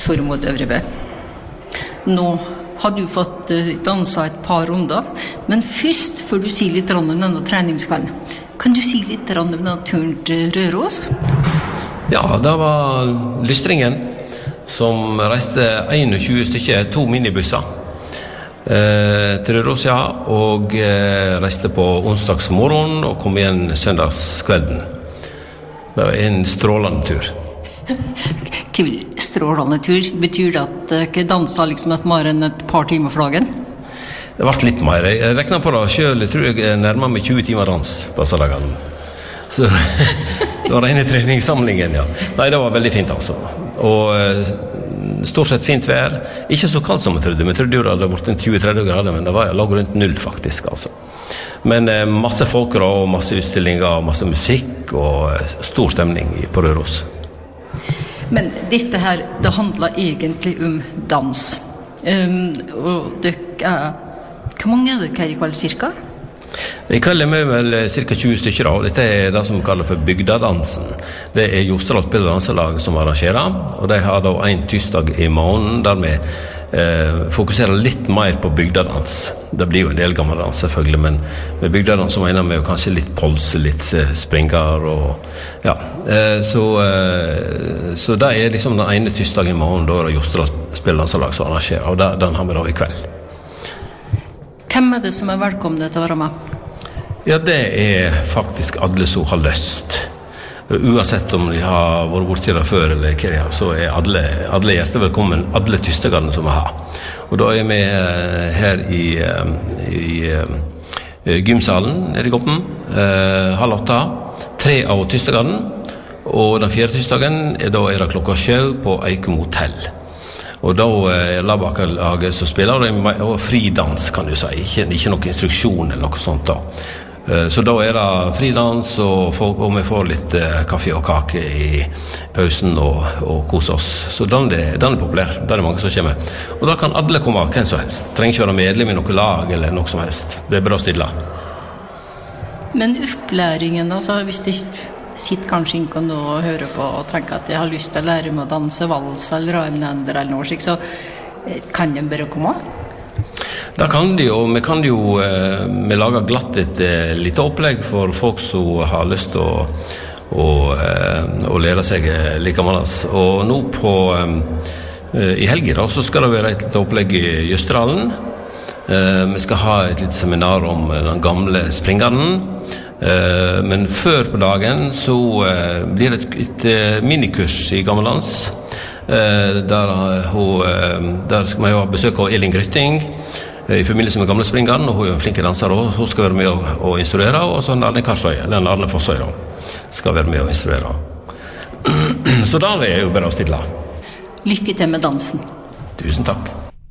Tormod Øvrebø. Nå har du fått dansa et par runder, men først får du si litt om denne treningskvelden. Kan du si litt om denne turen til Røros? Ja, det var Lystringen som reiste 21 stykker, 2 minibusser til Røros, ja, og reiste på onsdagsmorgen og kom igjen søndagskvelden. Det var en strålende tur. Strålende tur? Betyr det at dere dansa liksom et mer enn et par timer for dagen? Det ble litt mer. Jeg regnet på det selv, jeg tror jeg nærmer meg 20 timer dans på disse dagene. Så det var rene treningssamlingen, ja. Nei, det var veldig fint altså. Og stort sett fint vær. Ikke så kaldt som jeg trodde. Jeg trodde det hadde vært 20-30 grader, men det var lag rundt 0 faktisk, altså. Men masse folk og masse utstillinger, masse musikk og stor stemning på Røros. Men dette her, det handler egentlig om dans. Og det hvor mange er det i kveld cirka? I kveld vi vel cirka 20 stykker, og dette det som vi kaller for bygdadansen. Det Jostedal Spill- og danselag som arrangerer, og de har da en tirsdag i måneden der vi fokuserer litt mer på bygdadans. Det blir jo en del gammeldans selvfølgelig, men med bygdadans så mener vi jo kanskje litt polse, litt springer og ja. Så det liksom den ene tirsdag i måneden da det Jostedal Spill- og danselag som arrangerer, og den har vi da i kveld. Hvem det som velkomne til å være med? Ja, det faktisk alle som har lyst. Uansett om de har vært borti det før eller hva de har, så alle hjertelig velkommen, alle tystegane som vi har. Og da vi her i gymsalen nede i Goppen, 7:30, 3 av tystegane, og den 4. tysdagen da det klokka 7 på Eikum hotell. Og da labbakalaget som spiller, og fridans kan du si, ikke noen instruksjon eller noe sånt da. Så da det fridans, og vi får litt kaffe og kake i pausen og kose oss. Så den populær, det mange som kommer. Og da kan alle komme, hvem som helst. Trenger ikke være medlem i noe lag eller noe som helst. Det bra stille. Men opplæringen, altså, hvis de sitter kanskje ikke og hører på og tenker at jeg har lyst til å lære meg å danse vals eller rheinländer eller noe slik, så kan de bare komme? Da kan de, og vi lager glatt et lite opplegg for folk som har lyst til å lære seg likemanns. Og nå i helgen da, så skal det være et lite opplegg i Jøsterdalen. Vi skal ha et lite seminar om den gamle springeren. Men før på dagen så blir det et minikurs i gammeldans. Der skal vi ha besøk av Elin Grytting i forbindelse med gamle springeren, og hun en flink danser, og hun skal være med og instruere, og så Arne Karsøy, eller Arne Fossøy da, skal være med og instruere. Så der jo bare å stille. Lykke til med dansen. Tusen takk.